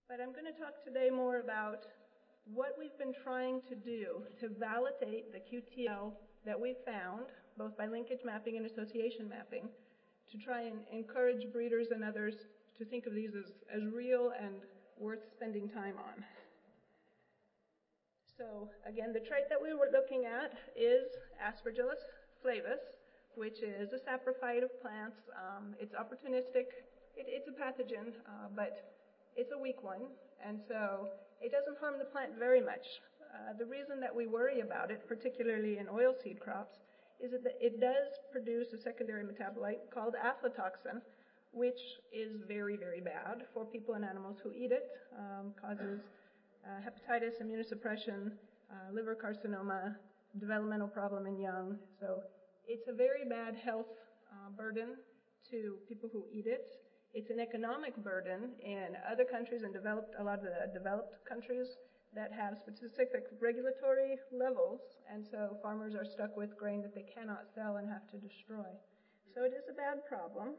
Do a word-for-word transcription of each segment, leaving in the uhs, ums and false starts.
But I'm going to talk today more about what we've been trying to do to validate the Q T L that we found, both by linkage mapping and association mapping, to try and encourage breeders and others to think of these as, as real and worth spending time on. So again, the trait that we were looking at is Aspergillus flavus, which is a saprophyte of plants. Um, it's opportunistic. It, it's a pathogen, uh, but it's a weak one, and so it doesn't harm the plant very much. Uh, the reason that we worry about it, particularly in oilseed crops, is that it does produce a secondary metabolite called aflatoxin, which is very, very bad for people and animals who eat it. Um, causes uh, hepatitis, immunosuppression, uh, liver carcinoma, developmental problem in young. So it's a very bad health uh, burden to people who eat it. It's an economic burden in other countries and developed, a lot of the developed countries that have specific regulatory levels, and so farmers are stuck with grain that they cannot sell and have to destroy. So it is a bad problem,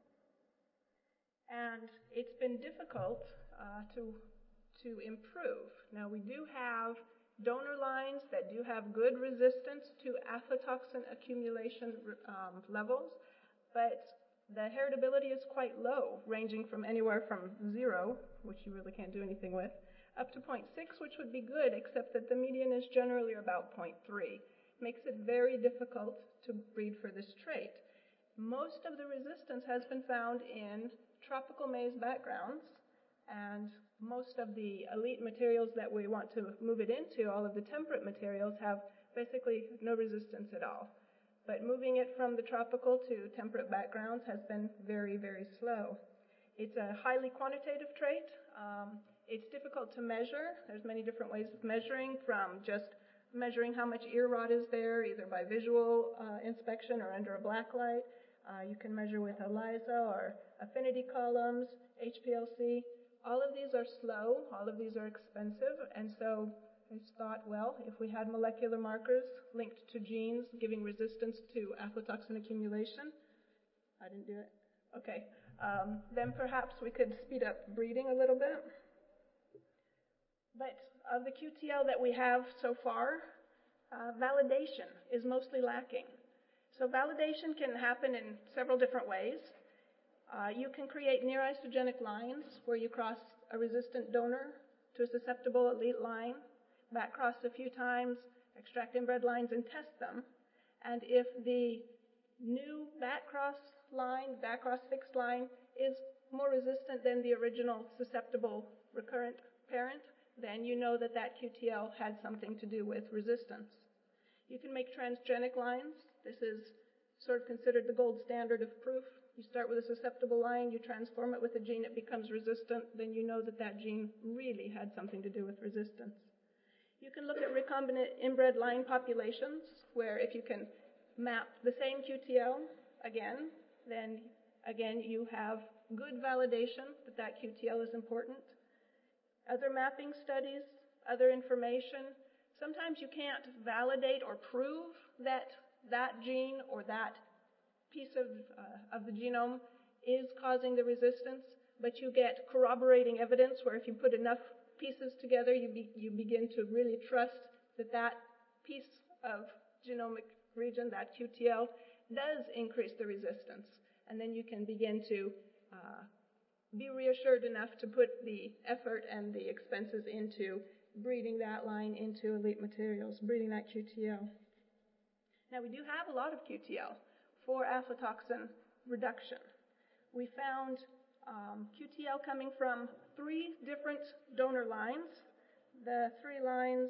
and it's been difficult uh, to to improve. Now we do have donor lines that do have good resistance to aflatoxin accumulation um, levels, but the heritability is quite low, ranging from anywhere from zero, which you really can't do anything with, up to zero point six, which would be good, except that the median is generally about zero point three. Makes it very difficult to breed for this trait. Most of the resistance has been found in tropical maize backgrounds, and most of the elite materials that we want to move it into, all of the temperate materials, have basically no resistance at all. But moving it from the tropical to temperate backgrounds has been very, very slow. It's a highly quantitative trait. Um, it's difficult to measure. There's many different ways of measuring, from just measuring how much ear rot is there, either by visual uh, inspection or under a black light. Uh, you can measure with ELISA or affinity columns, H P L C. All of these are slow. All of these are expensive. And so I thought, well, if we had molecular markers linked to genes giving resistance to aflatoxin accumulation, I didn't do it, okay, um, then perhaps we could speed up breeding a little bit. But of the Q T L that we have so far, uh, validation is mostly lacking. So validation can happen in several different ways. Uh, you can create near isogenic lines where you cross a resistant donor to a susceptible elite line, back-cross a few times, extract inbred lines, and test them. And if the new back-cross line, back-cross fixed line, is more resistant than the original susceptible recurrent parent, then you know that that Q T L had something to do with resistance. You can make transgenic lines. This is sort of considered the gold standard of proof. You start with a susceptible line, you transform it with a gene, it becomes resistant, then you know that that gene really had something to do with resistance. You can look at recombinant inbred line populations, where if you can map the same Q T L again, then again you have good validation that that Q T L is important. Other mapping studies, other information, sometimes you can't validate or prove that that gene or that piece of, uh, of the genome is causing the resistance, but you get corroborating evidence where if you put enough pieces together, you, be, you begin to really trust that that piece of genomic region, that Q T L, does increase the resistance. And then you can begin to uh, be reassured enough to put the effort and the expenses into breeding that line into elite materials, breeding that Q T L. Now, we do have a lot of Q T L for aflatoxin reduction. We found um, Q T L coming from three different donor lines. The three lines,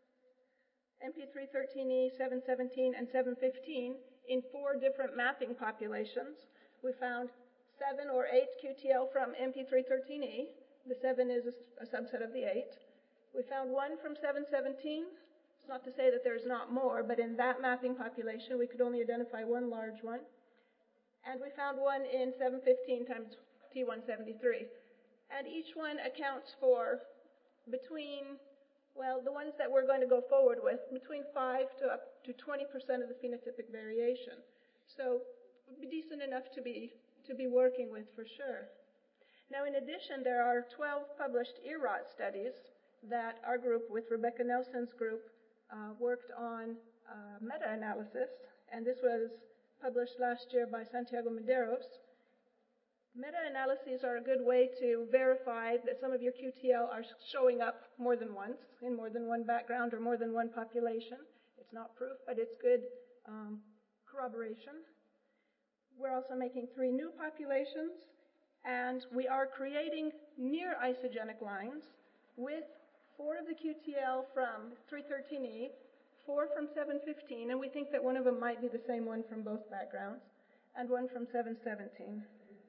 M P three thirteen E, seven seventeen, and seven fifteen, in four different mapping populations. We found seven or eight Q T L from M P three thirteen E. The seven is a, a subset of the eight. We found one from seven seventeen. It's not to say that there's not more, but in that mapping population, we could only identify one large one. And we found one in seven fifteen times T one seventy-three. And each one accounts for between, well, the ones that we're going to go forward with, between five to up to twenty percent of the phenotypic variation. So it would be decent enough to be, to be working with for sure. Now, in addition, there are twelve published ear rot studies that our group, with Rebecca Nelson's group, uh, worked on uh, meta-analysis, and this was published last year by Santiago Medeiros. Meta-analyses are a good way to verify that some of your Q T L are showing up more than once, in more than one background or more than one population. It's not proof, but it's good um, corroboration. We're also making three new populations, and we are creating near isogenic lines with four of the Q T L from three thirteen E, four from seven fifteen, and we think that one of them might be the same one from both backgrounds, and one from seven seventeen.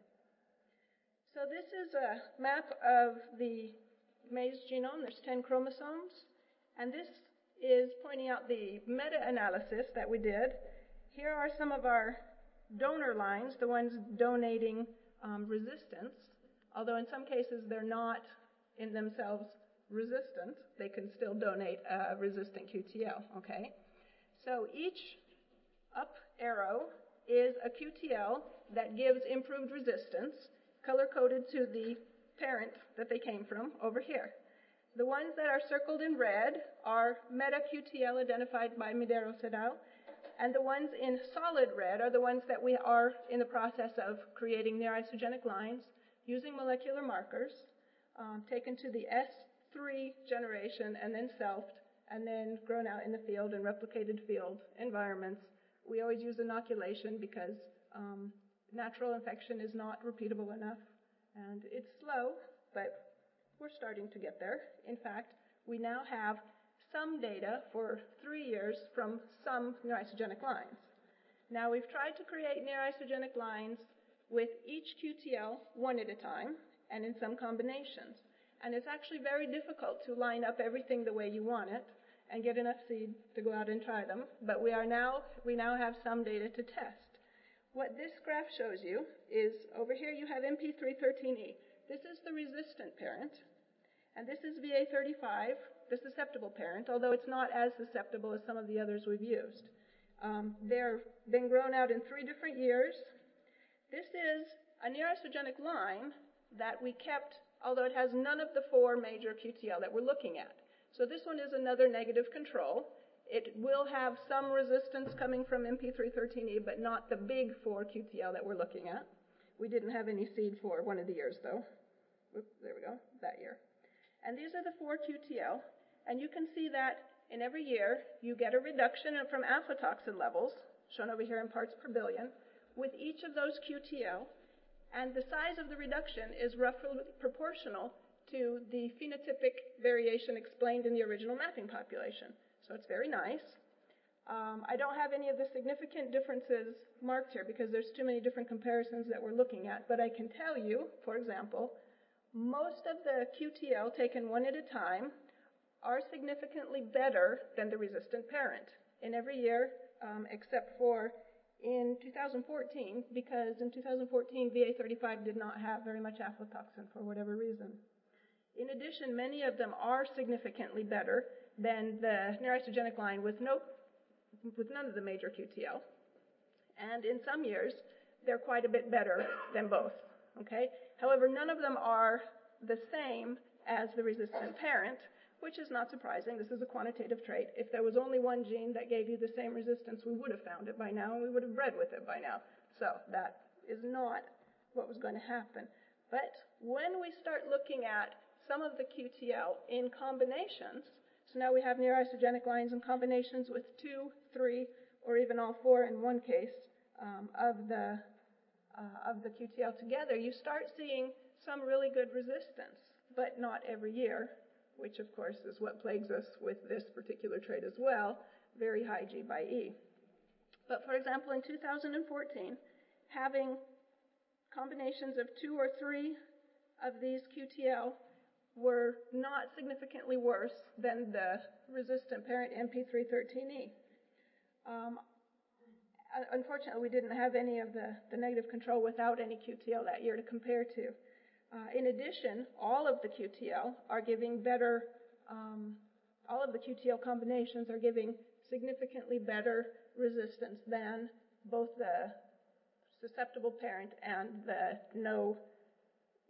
So this is a map of the maize genome. There's ten chromosomes, and this is pointing out the meta-analysis that we did. Here are some of our donor lines, the ones donating um, resistance, although in some cases they're not in themselves resistant. They can still donate a resistant Q T L, okay? So each up arrow is a Q T L that gives improved resistance, color-coded to the parent that they came from over here. The ones that are circled in red are meta-Q T L identified by Medeiros et al., and the ones in solid red are the ones that we are in the process of creating near isogenic lines using molecular markers um, taken to the S three generation and then selfed and then grown out in the field in replicated field environments. We always use inoculation because um, natural infection is not repeatable enough, and it's slow, but we're starting to get there. In fact, we now have some data for three years from some near isogenic lines. Now, we've tried to create near isogenic lines with each Q T L one at a time and in some combinations. And it's actually very difficult to line up everything the way you want it and get enough seed to go out and try them. But we are now, we now have some data to test. What this graph shows you is over here you have M P three thirteen E. This is the resistant parent, and this is V A thirty-five, the susceptible parent, although it's not as susceptible as some of the others we've used. Um, they're been grown out in three different years. This is a near isogenic line that we kept, although it has none of the four major Q T L that we're looking at. So this one is another negative control. It will have some resistance coming from M P three thirteen E, but not the big four Q T L that we're looking at. We didn't have any seed for one of the years, though. Oops, there we go, that year. And these are the four Q T L, and you can see that in every year you get a reduction from aflatoxin levels, shown over here in parts per billion, with each of those Q T L, and the size of the reduction is roughly proportional to the phenotypic variation explained in the original mapping population. So it's very nice. Um, I don't have any of the significant differences marked here because there's too many different comparisons that we're looking at, but I can tell you, for example, most of the Q T L taken one at a time are significantly better than the resistant parent in every year, um, except for in two thousand fourteen, because in two thousand fourteen V A thirty-five did not have very much aflatoxin for whatever reason. In addition, many of them are significantly better than the near isogenic line with no, with none of the major Q T L. And in some years, they're quite a bit better than both. Okay? However, none of them are the same as the resistant parent, which is not surprising. This is a quantitative trait. If there was only one gene that gave you the same resistance, we would have found it by now, and we would have bred with it by now. So that is not what was going to happen. But when we start looking at some of the Q T L in combinations, so now we have near isogenic lines in combinations with two, three, or even all four in one case um, of the uh, of the Q T L together, you start seeing some really good resistance, but not every year, which of course is what plagues us with this particular trait as well, very high G by E. But for example, in two thousand fourteen, having combinations of two or three of these Q T L were not significantly worse than the resistant parent M P three thirteen E. Um, unfortunately, we didn't have any of the, the negative control without any Q T L that year to compare to. Uh, in addition, all of the Q T L are giving better, um, all of the Q T L combinations are giving significantly better resistance than both the susceptible parent and the no,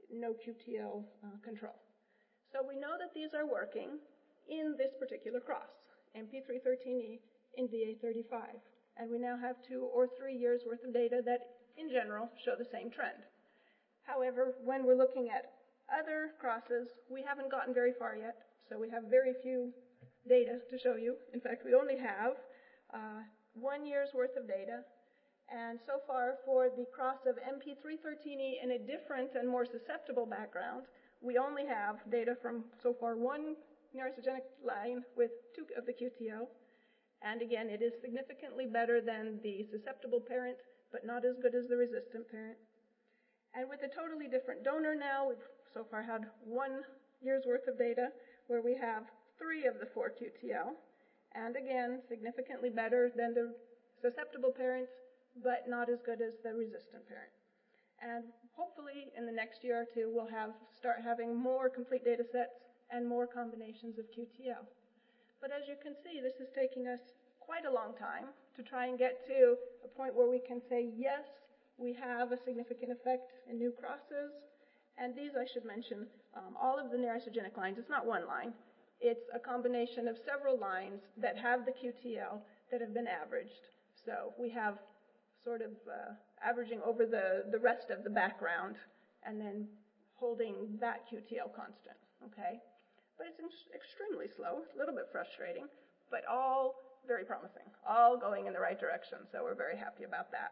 no Q T L uh, control. So we know that these are working in this particular cross, M P three thirteen E in V A thirty-five. And we now have two or three years worth of data that, in general, show the same trend. However, when we're looking at other crosses, we haven't gotten very far yet, so we have very few data to show you. In fact, we only have uh, one year's worth of data. And so far, for the cross of M P three thirteen E in a different and more susceptible background, we only have data from, so far, one neurosygenic line with two of the Q T L. And again, it is significantly better than the susceptible parent, but not as good as the resistant parent. And with a totally different donor now, we've so far had one year's worth of data where we have three of the four Q T L. And again, significantly better than the susceptible parent, but not as good as the resistant parent. And hopefully in the next year or two, we'll have start having more complete data sets and more combinations of Q T L. But as you can see, this is taking us quite a long time to try and get to a point where we can say, yes, we have a significant effect in new crosses. And these, I should mention, um, all of the neurosygenic lines, it's not one line. It's a combination of several lines that have the Q T L that have been averaged. So we have sort of uh, averaging over the, the rest of the background and then holding that Q T L constant, okay? But it's ex- extremely slow, a little bit frustrating, but all very promising, all going in the right direction, so we're very happy about that.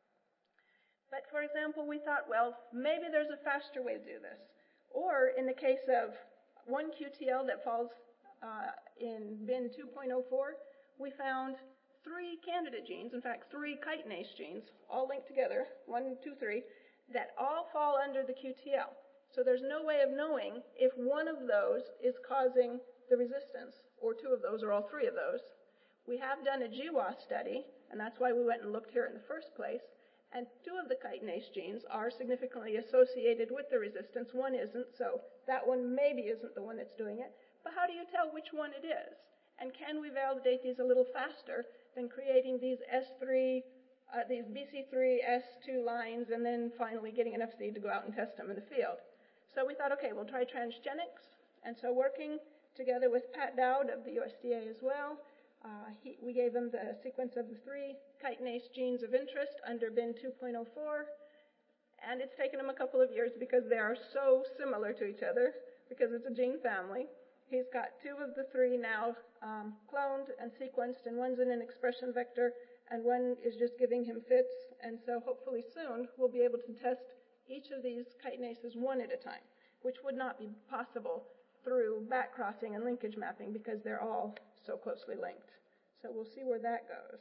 But for example, we thought, well, maybe there's a faster way to do this. Or in the case of one Q T L that falls uh, in bin two point oh four, we found three candidate genes, in fact, three chitinase genes, all linked together, one, two, three, that all fall under the Q T L. So there's no way of knowing if one of those is causing the resistance, or two of those, or all three of those. We have done a G W A S study, and that's why we went and looked here in the first place, and two of the chitinase genes are significantly associated with the resistance. One isn't, so that one maybe isn't the one that's doing it. But how do you tell which one it is? And can we validate these a little faster than creating these S three, uh, these B C three S two lines, and then finally getting enough seed to go out and test them in the field? So we thought, okay, we'll try transgenics. And so working together with Pat Dowd of the U S D A as well, uh, he, we gave him the sequence of the three chitinase genes of interest under bin two point oh four. And it's taken him a couple of years because they are so similar to each other, because it's a gene family. He's got two of the three now um, cloned and sequenced, and one's in an expression vector, and one is just giving him fits. And so hopefully soon we'll be able to test each of these chitinases one at a time, which would not be possible through back crossing and linkage mapping because they're all so closely linked. So we'll see where that goes.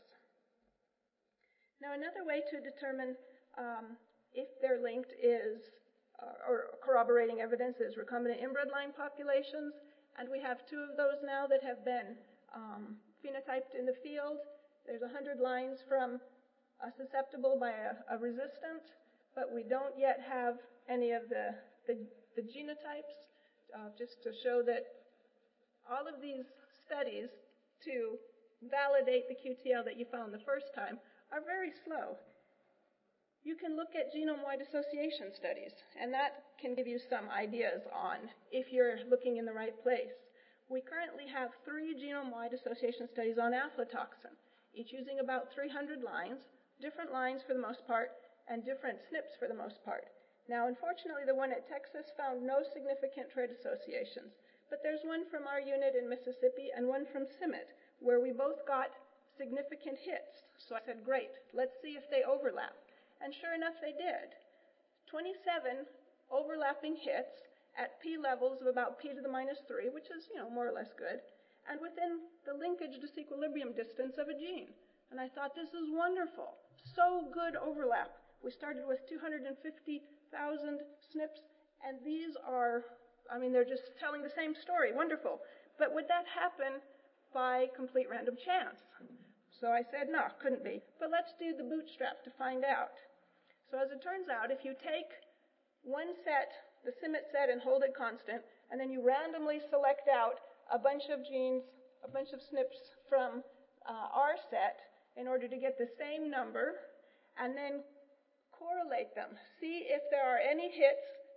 Now, another way to determine um, if they're linked is, uh, or corroborating evidence, is recombinant inbred line populations. And we have two of those now that have been um, phenotyped in the field. There's one hundred lines from a susceptible by a, a resistant, but we don't yet have any of the, the, the genotypes, uh, just to show that all of these studies to validate the Q T L that you found the first time are very slow. You can look at genome-wide association studies, and that can give you some ideas on if you're looking in the right place. We currently have three genome-wide association studies on aflatoxin, each using about three hundred lines, different lines for the most part, and different S N Ps for the most part. Now, unfortunately, the one at Texas found no significant trait associations, but there's one from our unit in Mississippi and one from C I M I T, where we both got significant hits. So I said, great, let's see if they overlap. And sure enough, they did. twenty-seven overlapping hits at P levels of about P to the minus three, which is, you know, more or less good, and within the linkage disequilibrium distance of a gene. And I thought, this is wonderful. So good overlap. We started with two hundred fifty thousand S N Ps, and these are, I mean, they're just telling the same story. Wonderful. But would that happen by complete random chance? So I said, no, couldn't be. But let's do the bootstrap to find out. So as it turns out, if you take one set, the C I M I T set, and hold it constant, and then you randomly select out a bunch of genes, a bunch of S N Ps from uh, our set in order to get the same number, and then correlate them. See if there are any hits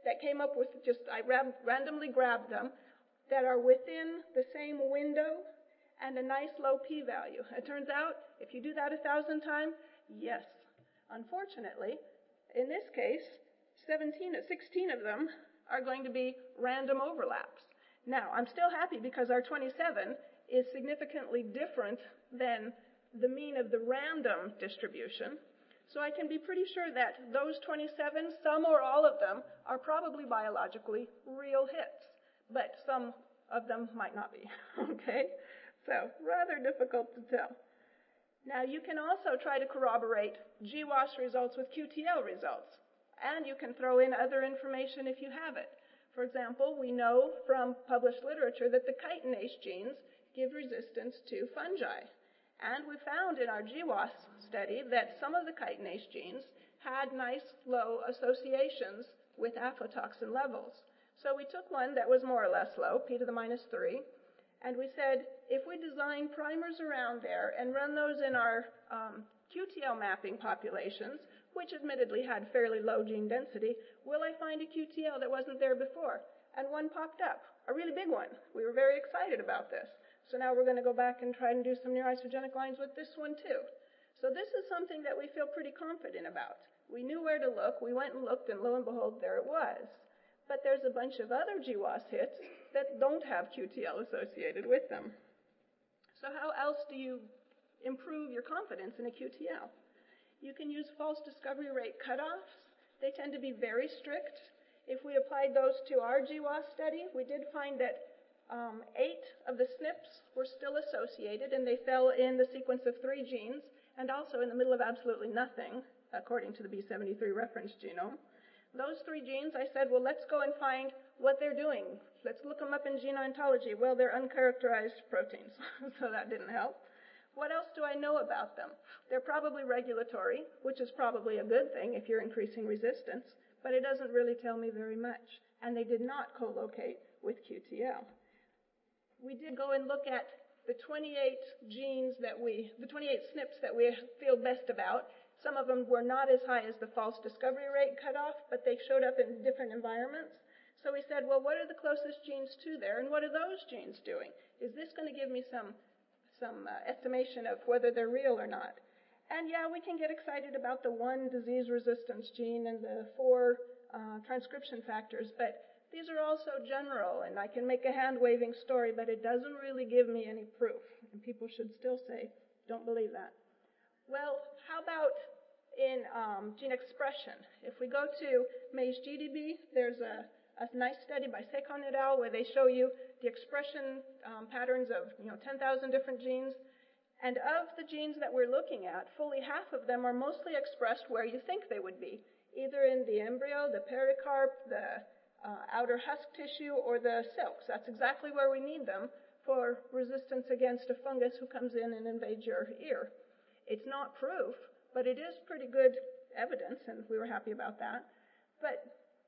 that came up with just, I rab- randomly grabbed them, that are within the same window and a nice low p-value. It turns out, if you do that a thousand times, yes. Unfortunately, in this case, seventeen, sixteen of them are going to be random overlaps. Now, I'm still happy because our twenty-seven is significantly different than the mean of the random distribution. So I can be pretty sure that those twenty-seven, some or all of them, are probably biologically real hits. But some of them might not be, okay? So rather difficult to tell. Now, you can also try to corroborate G WAS results with Q T L results. And you can throw in other information if you have it. For example, we know from published literature that the chitinase genes give resistance to fungi. And we found in our G WAS study that some of the chitinase genes had nice low associations with aflatoxin levels. So we took one that was more or less low, p to the minus three, and we said, if we design primers around there and run those in our um, Q T L mapping populations, which admittedly had fairly low gene density, will I find a Q T L that wasn't there before? And one popped up, a really big one. We were very excited about this. So now we're going to go back and try and do some near-isogenic lines with this one too. So this is something that we feel pretty confident about. We knew where to look, we went and looked, and lo and behold, there it was. But there's a bunch of other G WAS hits that don't have Q T L associated with them. So how else do you improve your confidence in a Q T L? You can use false discovery rate cutoffs. They tend to be very strict. If we applied those to our G WAS study, we did find that um, eight of the S N Ps were still associated, and they fell in the sequence of three genes, and also in the middle of absolutely nothing, according to the B seventy-three reference genome. Those three genes, I said, well, let's go and find what they're doing. Let's look them up in gene ontology. Well, they're uncharacterized proteins, so that didn't help. What else do I know about them? They're probably regulatory, which is probably a good thing if you're increasing resistance, but it doesn't really tell me very much. And they did not co-locate with Q T L. We did go and look at the twenty-eight genes that we, the twenty-eight S N Ps that we feel best about. Some of them were not as high as the false discovery rate cutoff, but they showed up in different environments. So we said, well, what are the closest genes to there, and what are those genes doing? Is this going to give me some some uh, estimation of whether they're real or not? And yeah, we can get excited about the one disease resistance gene and the four uh, transcription factors, but these are also general, and I can make a hand-waving story, but it doesn't really give me any proof. And people should still say, don't believe that. Well, how about in um, gene expression? If we go to Maze G D B, there's a, a nice study by Sekon et al. Where they show you the expression um, patterns of you know ten thousand different genes. And of the genes that we're looking at, fully half of them are mostly expressed where you think they would be, either in the embryo, the pericarp, the uh, outer husk tissue, or the silks. That's exactly where we need them for resistance against a fungus who comes in and invades your ear. It's not proof, but it is pretty good evidence, and we were happy about that. But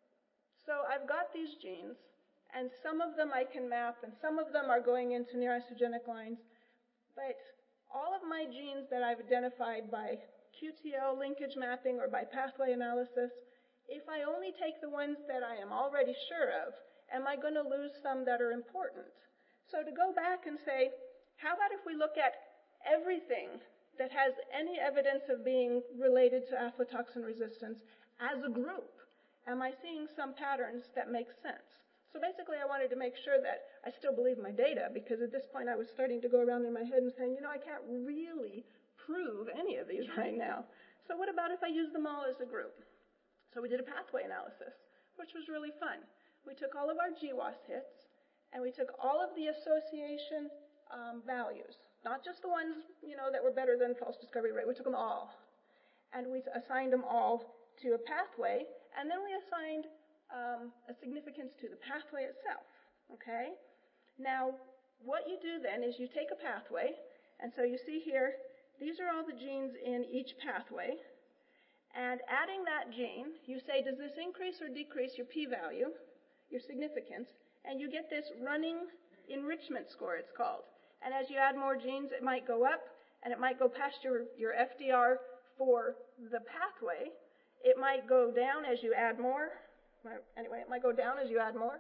so I've got these genes, and some of them I can map, and some of them are going into near-isogenic lines. But all of my genes that I've identified by Q T L linkage mapping or by pathway analysis, if I only take the ones that I am already sure of, am I going to lose some that are important? So to go back and say, how about if we look at everything that has any evidence of being related to aflatoxin resistance as a group? Am I seeing some patterns that make sense? So basically, I wanted to make sure that I still believe my data, because at this point I was starting to go around in my head and saying, you know, I can't really prove any of these right now. So what about if I use them all as a group? So we did a pathway analysis, which was really fun. We took all of our G WAS hits, and we took all of the association um, values, not just the ones, you know, that were better than false discovery rate. We took them all, and we assigned them all to a pathway, and then we assigned um, a significance to the pathway itself, okay? Now, what you do then is you take a pathway, and so you see here, these are all the genes in each pathway, and adding that gene, you say, does this increase or decrease your p-value, your significance, and you get this running enrichment score, it's called. And as you add more genes, it might go up, and it might go past your, your F D R for the pathway. It might go down as you add more, Anyway, it might go down as you add more.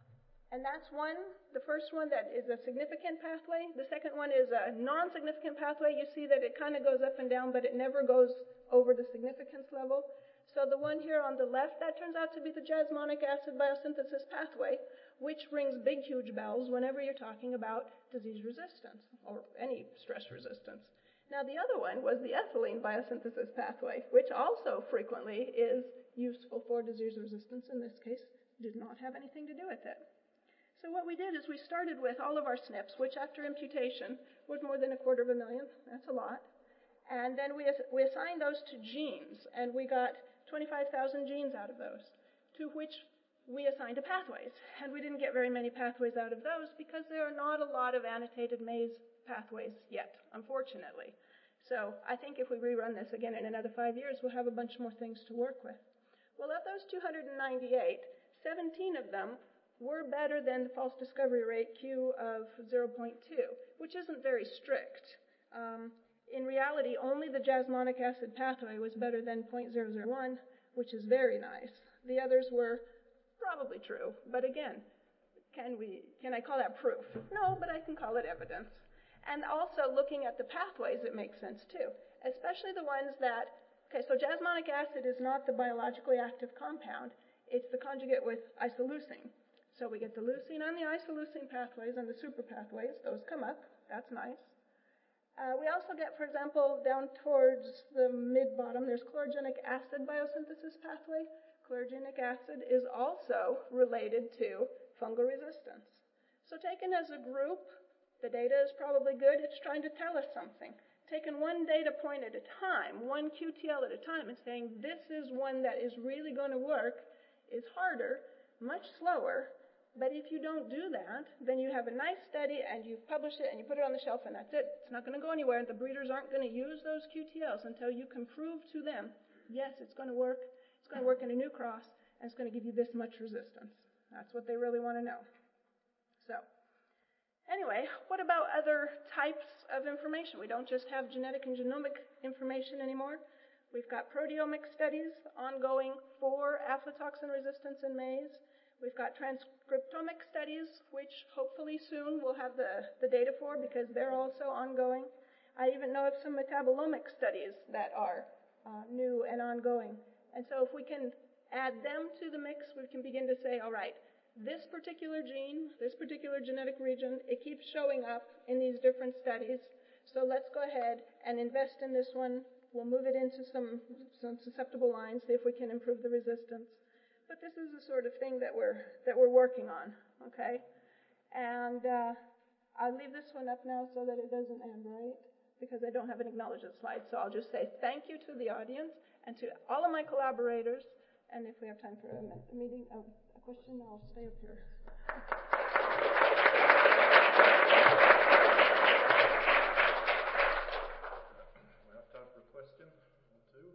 And that's one, the first one that is a significant pathway. The second one is a non-significant pathway. You see that it kind of goes up and down, but it never goes over the significance level. So the one here on the left, that turns out to be the jasmonic acid biosynthesis pathway, which rings big, huge bells whenever you're talking about disease resistance or any stress resistance. Now, the other one was the ethylene biosynthesis pathway, which also frequently is useful for disease resistance. In this case, did not have anything to do with it. So what we did is we started with all of our S N Ps, which after imputation was more than a quarter of a million. That's a lot. And then we, we assigned those to genes, and we got twenty-five thousand genes out of those, to which we assigned to pathways. And we didn't get very many pathways out of those because there are not a lot of annotated maze pathways yet, unfortunately. So I think if we rerun this again in another five years, we'll have a bunch more things to work with. Well, of those two hundred ninety-eight, seventeen of them were better than the false discovery rate Q of zero point two, which isn't very strict. Um, in reality, only the jasmonic acid pathway was better than zero point zero zero one, which is very nice. The others were probably true, but again, can we, can I call that proof? No, but I can call it evidence. And also looking at the pathways, it makes sense too, especially the ones that, okay, so jasmonic acid is not the biologically active compound, it's the conjugate with isoleucine. So we get the leucine on the isoleucine pathways and the super pathways. Those come up. That's nice. Uh, we also get, for example, down towards the mid-bottom, there's chlorogenic acid biosynthesis pathway. Chlorogenic acid is also related to fungal resistance. So taken as a group, the data is probably good. It's trying to tell us something. Taken one data point at a time, one Q T L at a time, and saying this is one that is really going to work is harder, much slower. But if you don't do that, then you have a nice study and you publish it and you put it on the shelf and that's it. It's not going to go anywhere. The breeders aren't going to use those Q T Ls until you can prove to them, yes, it's going to work. It's going to work in a new cross and it's going to give you this much resistance. That's what they really want to know. So anyway, what about other types of information? We don't just have genetic and genomic information anymore. We've got proteomic studies ongoing for aflatoxin resistance in maize. We've got transcriptomic studies, which hopefully soon we'll have the, the data for because they're also ongoing. I even know of some metabolomic studies that are uh, new and ongoing. And so if we can add them to the mix, we can begin to say, all right, this particular gene, this particular genetic region, it keeps showing up in these different studies. So let's go ahead and invest in this one. We'll move it into some, some susceptible lines, see if we can improve the resistance. But this is the sort of thing that we're that we're working on, okay? And uh, I'll leave this one up now so that it doesn't end, right? Because I don't have an acknowledgement slide. So I'll just say thank you to the audience and to all of my collaborators. And if we have time for a meeting, oh, a question, I'll stay up here. We have time for a question or two.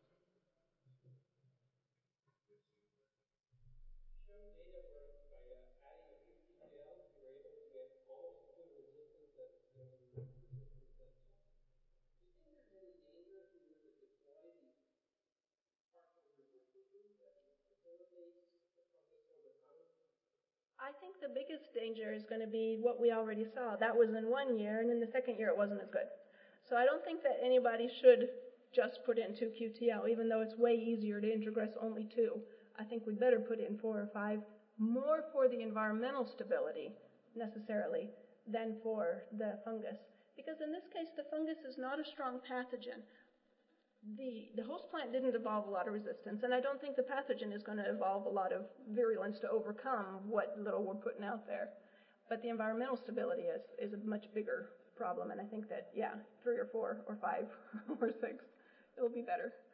I think the biggest danger is going to be what we already saw. That was in one year, and in the second year it wasn't as good. So I don't think that anybody should just put in two Q T L, even though it's way easier to introgress only two. I think we better put in four or five, more for the environmental stability, necessarily, than for the fungus. Because in this case, the fungus is not a strong pathogen. The, the host plant didn't evolve a lot of resistance, and I don't think the pathogen is going to evolve a lot of virulence to overcome what little we're putting out there. But the environmental stability is, is a much bigger problem, and I think that, yeah, three or four or five or six, it'll be better.